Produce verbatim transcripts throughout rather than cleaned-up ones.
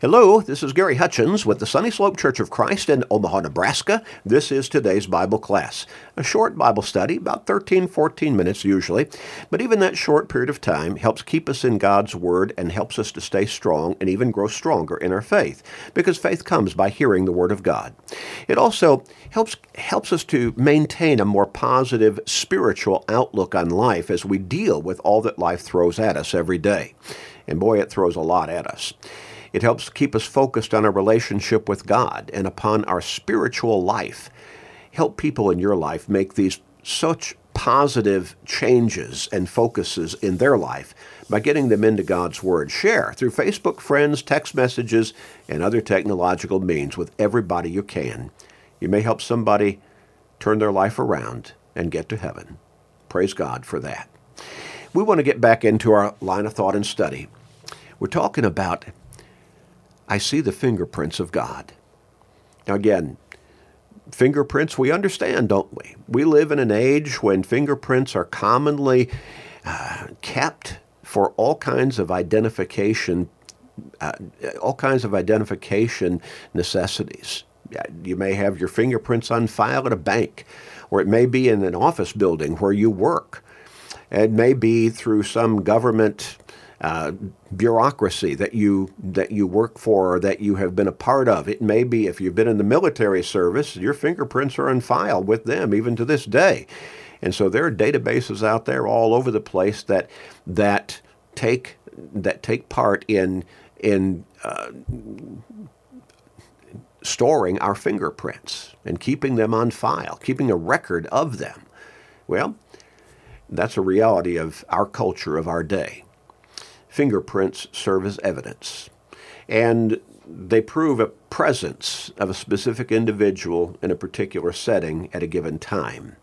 Hello, this is Gary Hutchins with the Sunny Slope Church of Christ in Omaha, Nebraska. This is today's Bible class. A short Bible study, about thirteen, fourteen minutes usually, but even that short period of time helps keep us in God's Word and helps us to stay strong and even grow stronger in our faith, because faith comes by hearing the Word of God. It also helps helps us to maintain a more positive spiritual outlook on life as we deal with all that life throws at us every day. And boy, it throws a lot at us. It helps keep us focused on our relationship with God and upon our spiritual life. Help people in your life make these such positive changes and focuses in their life by getting them into God's Word. Share through Facebook friends, text messages, and other technological means with everybody you can. You may help somebody turn their life around and get to heaven. Praise God for that. We want to get back into our line of thought and study. We're talking about I see the fingerprints of God. Now again, fingerprints we understand, don't we? We live in an age when fingerprints are commonly uh, kept for all kinds of identification, uh, all kinds of identification necessities. You may have your fingerprints on file at a bank, or it may be in an office building where you work. It may be through some government Uh, bureaucracy that you that you work for or that you have been a part of. It may be if you've been in the military service, your fingerprints are on file with them even to this day. And so there are databases out there all over the place that that take that take part in in uh, storing our fingerprints and keeping them on file, keeping a record of them. Well, that's a reality of our culture of our day. Fingerprints serve as evidence, and they prove a presence of a specific individual in a particular setting at a given time.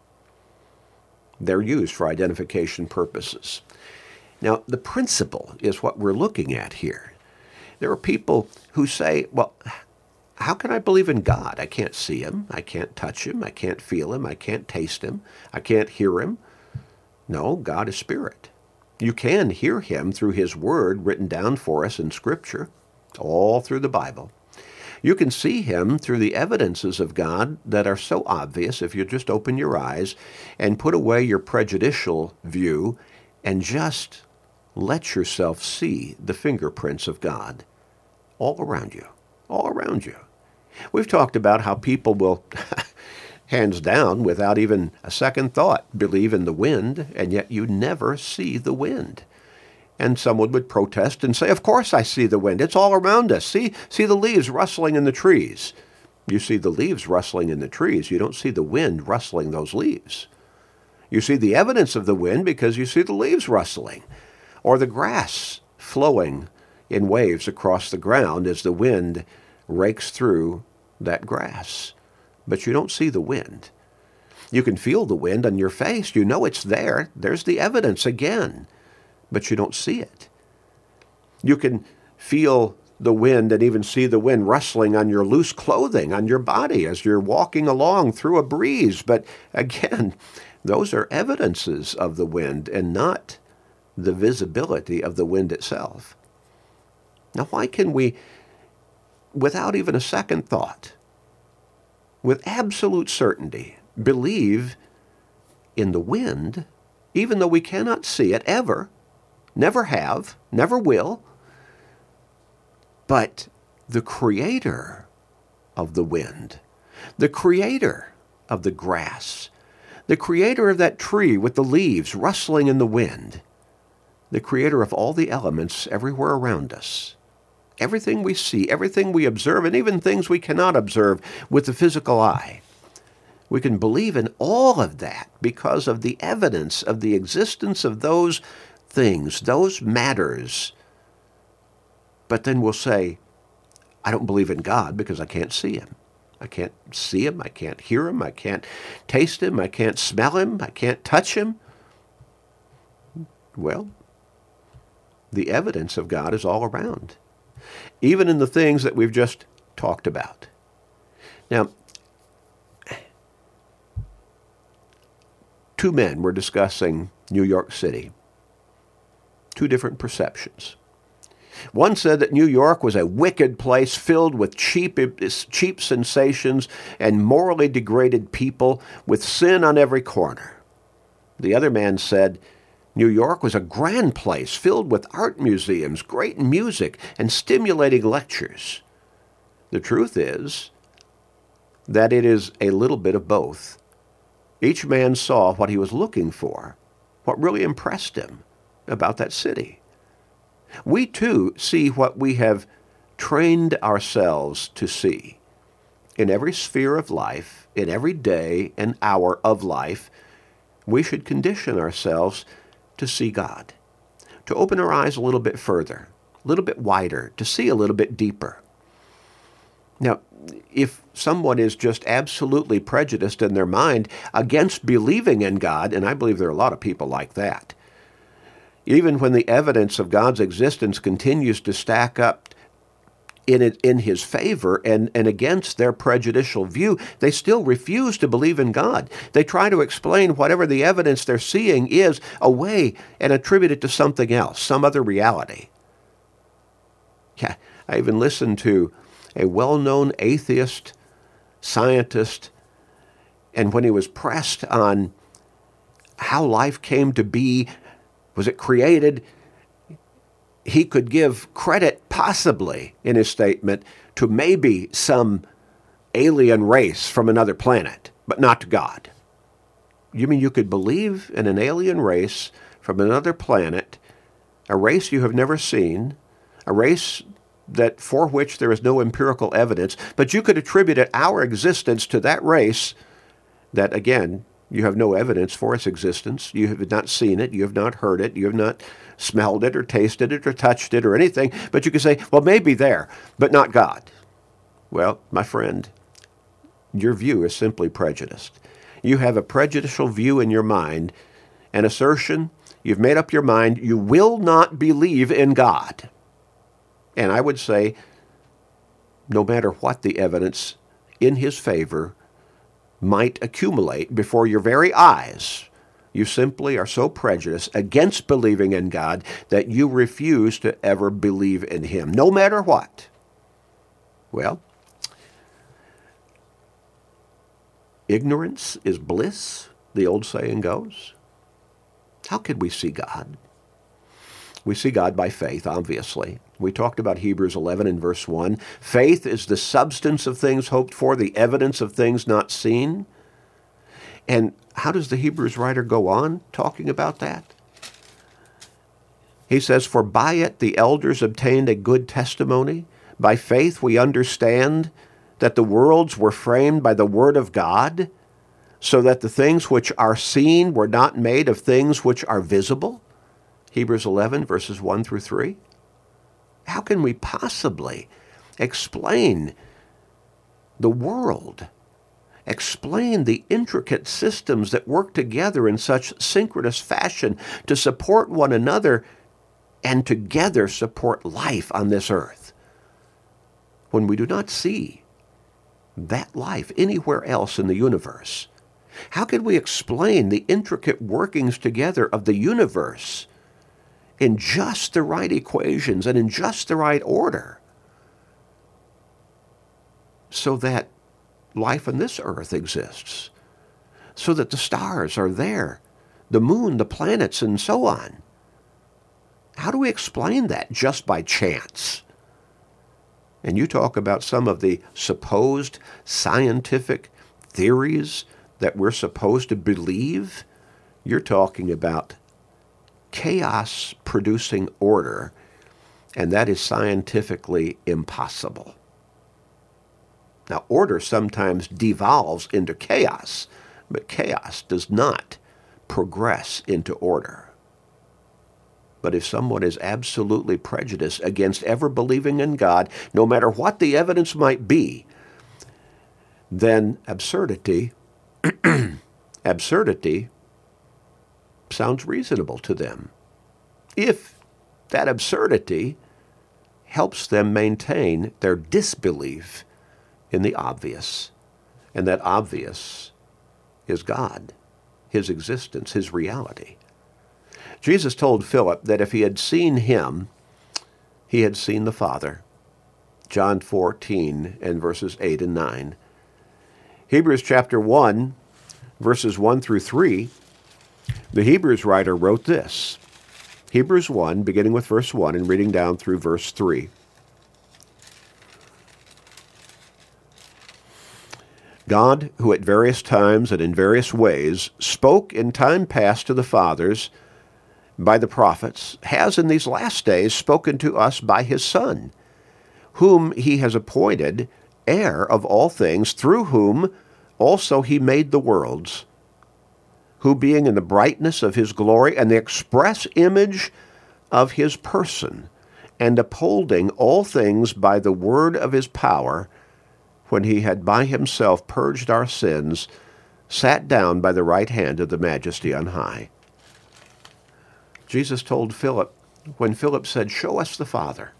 They're used for identification purposes. Now, the principle is what we're looking at here. There are people who say, well, how can I believe in God? I can't see him. I can't touch him. I can't feel him. I can't taste him. I can't hear him. No, God is spirit. You can hear him through his word written down for us in Scripture, all through the Bible. You can see him through the evidences of God that are so obvious if you just open your eyes and put away your prejudicial view and just let yourself see the fingerprints of God all around you, all around you. We've talked about how people will hands down, without even a second thought, believe in the wind, and yet you never see the wind. And someone would protest and say, of course I see the wind. It's all around us. See, see the leaves rustling in the trees. You see the leaves rustling in the trees. You don't see the wind rustling those leaves. You see the evidence of the wind because you see the leaves rustling, or the grass flowing in waves across the ground as the wind rakes through that grass. But you don't see the wind. You can feel the wind on your face. You know it's there. There's the evidence again. But you don't see it. You can feel the wind and even see the wind rustling on your loose clothing, on your body as you're walking along through a breeze. But again, those are evidences of the wind and not the visibility of the wind itself. Now, why can we, without even a second thought, with absolute certainty, believe in the wind, even though we cannot see it ever, never have, never will, but the creator of the wind, the creator of the grass, the creator of that tree with the leaves rustling in the wind, the creator of all the elements everywhere around us, everything we see, everything we observe, and even things we cannot observe with the physical eye. We can believe in all of that because of the evidence of the existence of those things, those matters. But then we'll say, I don't believe in God because I can't see him. I can't see him. I can't hear him. I can't taste him. I can't smell him. I can't touch him. Well, the evidence of God is all around, even in the things that we've just talked about. Now, two men were discussing New York City, two different perceptions. One said that New York was a wicked place filled with cheap, cheap sensations and morally degraded people with sin on every corner. The other man said New York was a grand place filled with art museums, great music, and stimulating lectures. The truth is that it is a little bit of both. Each man saw what he was looking for, what really impressed him about that city. We too see what we have trained ourselves to see. In every sphere of life, in every day and hour of life, we should condition ourselves to see God, to open our eyes a little bit further, a little bit wider, to see a little bit deeper. Now, if someone is just absolutely prejudiced in their mind against believing in God, and I believe there are a lot of people like that, even when the evidence of God's existence continues to stack up in it, in his favor and, and against their prejudicial view, they still refuse to believe in God. They try to explain whatever the evidence they're seeing is away and attribute it to something else, some other reality. Yeah, I even listened to a well-known atheist scientist, and when he was pressed on how life came to be, was it created, he could give credit possibly in his statement to maybe some alien race from another planet, but not to God. You mean you could believe in an alien race from another planet, a race you have never seen, a race that for which there is no empirical evidence, but you could attribute our existence to that race that, again, you have no evidence for its existence. You have not seen it. You have not heard it. You have not smelled it or tasted it or touched it or anything. But you can say, well, maybe there, but not God. Well, my friend, your view is simply prejudiced. You have a prejudicial view in your mind, an assertion. You've made up your mind. You will not believe in God. And I would say, no matter what the evidence in his favor might accumulate before your very eyes, you simply are so prejudiced against believing in God that you refuse to ever believe in him, no matter what. Well, ignorance is bliss, the old saying goes. How could we see God? We see God by faith, obviously. We talked about Hebrews eleven and verse one. Faith is the substance of things hoped for, the evidence of things not seen. And how does the Hebrews writer go on talking about that? He says, for by it the elders obtained a good testimony. By faith we understand that the worlds were framed by the word of God, so that the things which are seen were not made of things which are visible. Hebrews eleven, verses one through three. How can we possibly explain the world, explain the intricate systems that work together in such synchronous fashion to support one another and together support life on this earth, when we do not see that life anywhere else in the universe? How can we explain the intricate workings together of the universe in just the right equations and in just the right order, so that life on this earth exists, so that the stars are there, the moon, the planets, and so on? How do we explain that just by chance? And you talk about some of the supposed scientific theories that we're supposed to believe. You're talking about chaos producing order, and that is scientifically impossible. Now, order sometimes devolves into chaos, but chaos does not progress into order. But if someone is absolutely prejudiced against ever believing in God, no matter what the evidence might be, then absurdity, absurdity sounds reasonable to them, if that absurdity helps them maintain their disbelief in the obvious, and that obvious is God, his existence, his reality. Jesus told Philip that if he had seen him, he had seen the Father. John fourteen and verses eight and nine. Hebrews chapter one, verses one through three, the Hebrews writer wrote this. Hebrews one, beginning with verse one and reading down through verse three. God, who at various times and in various ways spoke in time past to the fathers by the prophets, has in these last days spoken to us by his Son, whom he has appointed heir of all things, through whom also he made the worlds, who being in the brightness of his glory and the express image of his person, and upholding all things by the word of his power, when he had by himself purged our sins, sat down by the right hand of the Majesty on high. Jesus told Philip, when Philip said, "Show us the Father,"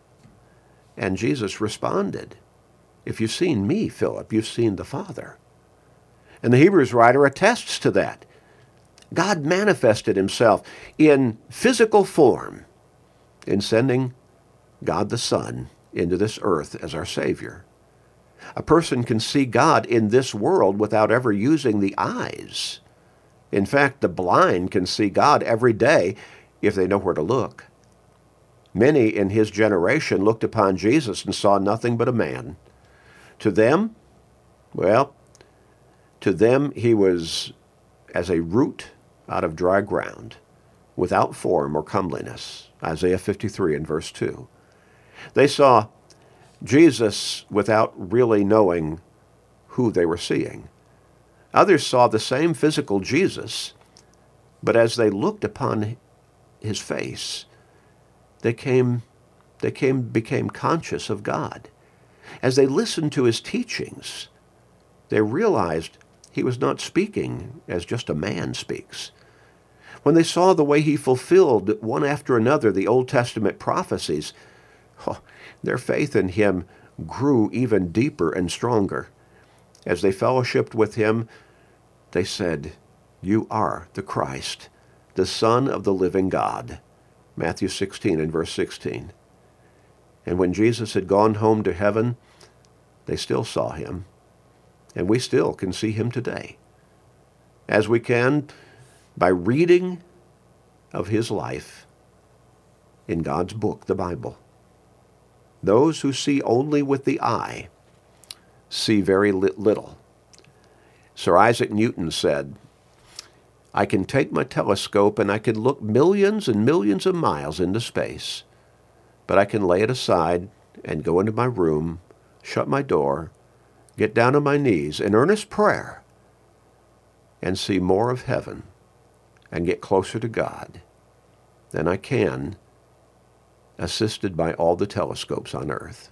and Jesus responded, "If you've seen me, Philip, you've seen the Father." And the Hebrews writer attests to that. God manifested himself in physical form in sending God the Son into this earth as our Savior. A person can see God in this world without ever using the eyes. In fact, the blind can see God every day if they know where to look. Many in his generation looked upon Jesus and saw nothing but a man. To them, well, to them he was as a root out of dry ground, without form or comeliness. Isaiah fifty-three and verse two. They saw Jesus without really knowing who they were seeing. Others saw the same physical Jesus, but as they looked upon his face, they came, they came, became conscious of God. As they listened to his teachings, they realized he was not speaking as just a man speaks. When they saw the way he fulfilled one after another the Old Testament prophecies, oh, their faith in him grew even deeper and stronger. As they fellowshiped with him, they said, "You are the Christ, the Son of the living God." Matthew sixteen and verse sixteen. And when Jesus had gone home to heaven, they still saw him. And we still can see him today, as we can by reading of his life in God's book, the Bible. Those who see only with the eye see very little. Sir Isaac Newton said, "I can take my telescope and I can look millions and millions of miles into space, but I can lay it aside and go into my room, shut my door, get down on my knees in earnest prayer, and see more of heaven and get closer to God than I can assisted by all the telescopes on earth."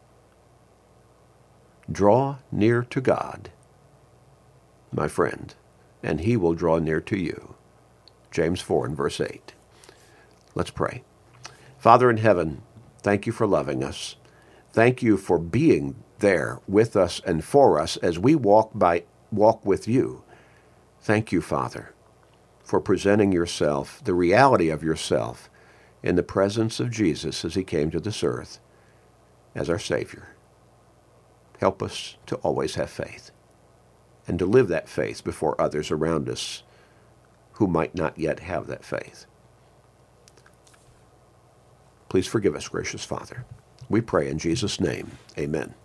Draw near to God, my friend, and he will draw near to you. James four and verse eight. Let's pray. Father in heaven, thank you for loving us. Thank you for being there with us and for us as we walk by walk with you. Thank you, Father, for presenting yourself, the reality of yourself, in the presence of Jesus as he came to this earth as our Savior. Help us to always have faith and to live that faith before others around us who might not yet have that faith. Please forgive us, gracious Father. We pray in Jesus' name. Amen.